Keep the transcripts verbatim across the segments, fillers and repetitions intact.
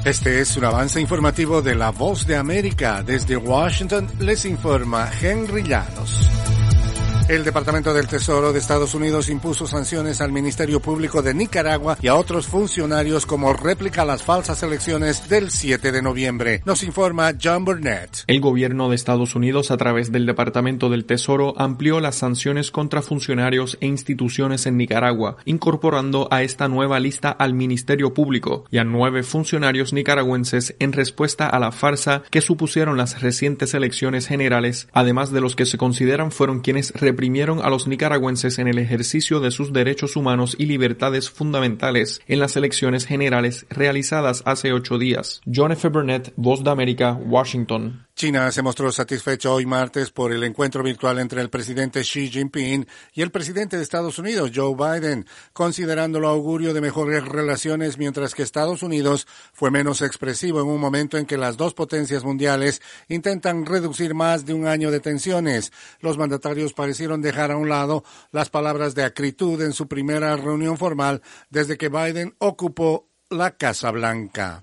Este es un avance informativo de La Voz de América. Desde Washington les informa Henry Llanos. El Departamento del Tesoro de Estados Unidos impuso sanciones al Ministerio Público de Nicaragua y a otros funcionarios como réplica a las falsas elecciones del siete de noviembre. Nos informa John Burnett. El gobierno de Estados Unidos, a través del Departamento del Tesoro, amplió las sanciones contra funcionarios e instituciones en Nicaragua, incorporando a esta nueva lista al Ministerio Público y a nueve funcionarios nicaragüenses en respuesta a la farsa que supusieron las recientes elecciones generales, además de los que se consideran fueron quienes reprimieron a los nicaragüenses en el ejercicio de sus derechos humanos y libertades fundamentales en las elecciones generales realizadas hace ocho días. John F. Burnett, Voz de América, Washington. China se mostró satisfecho hoy martes por el encuentro virtual entre el presidente Xi Jinping y el presidente de Estados Unidos, Joe Biden, considerándolo augurio de mejores relaciones, mientras que Estados Unidos fue menos expresivo en un momento en que las dos potencias mundiales intentan reducir más de un año de tensiones. Los mandatarios parecieron dejar a un lado las palabras de acritud en su primera reunión formal desde que Biden ocupó la Casa Blanca.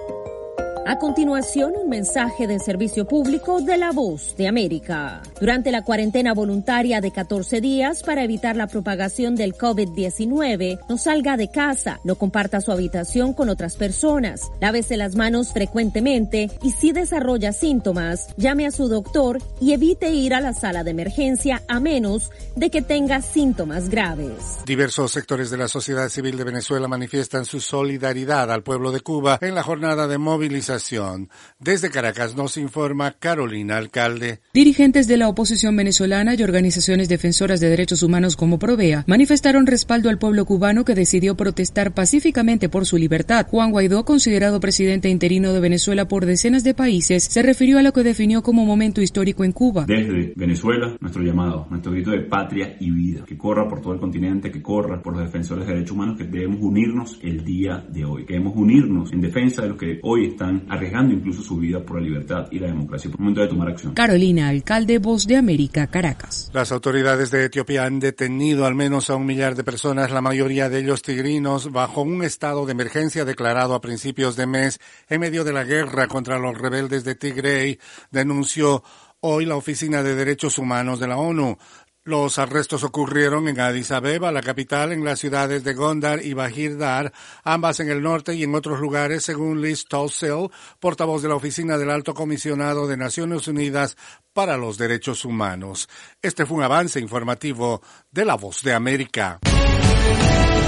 A continuación, un mensaje de servicio público de La Voz de América. Durante la cuarentena voluntaria de catorce días para evitar la propagación del COVID diecinueve, no salga de casa, no comparta su habitación con otras personas, lávese las manos frecuentemente y si desarrolla síntomas, llame a su doctor y evite ir a la sala de emergencia a menos de que tenga síntomas graves. Diversos sectores de la sociedad civil de Venezuela manifiestan su solidaridad al pueblo de Cuba en la jornada de movilización. Desde Caracas nos informa Carolina Alcalde. Dirigentes de la oposición venezolana y organizaciones defensoras de derechos humanos como Provea manifestaron respaldo al pueblo cubano que decidió protestar pacíficamente por su libertad. Juan Guaidó, considerado presidente interino de Venezuela por decenas de países, se refirió a lo que definió como momento histórico en Cuba. Desde Venezuela, nuestro llamado, nuestro grito de patria y vida, que corra por todo el continente, que corra por los defensores de derechos humanos, que debemos unirnos el día de hoy, que debemos unirnos en defensa de los que hoy están arriesgando incluso su vida por la libertad y la democracia. Por el momento de tomar acción. Carolina Alcalde, Voz de América, Caracas. Las autoridades de Etiopía han detenido al menos a un millar de personas, la mayoría de ellos tigrinos, bajo un estado de emergencia declarado a principios de mes en medio de la guerra contra los rebeldes de Tigray, denunció hoy la Oficina de Derechos Humanos de la ONU. Los arrestos ocurrieron en Addis Abeba, la capital, en las ciudades de Gondar y Bahir Dar, ambas en el norte y en otros lugares, según Liz Townsend, portavoz de la Oficina del Alto Comisionado de Naciones Unidas para los Derechos Humanos. Este fue un avance informativo de La Voz de América.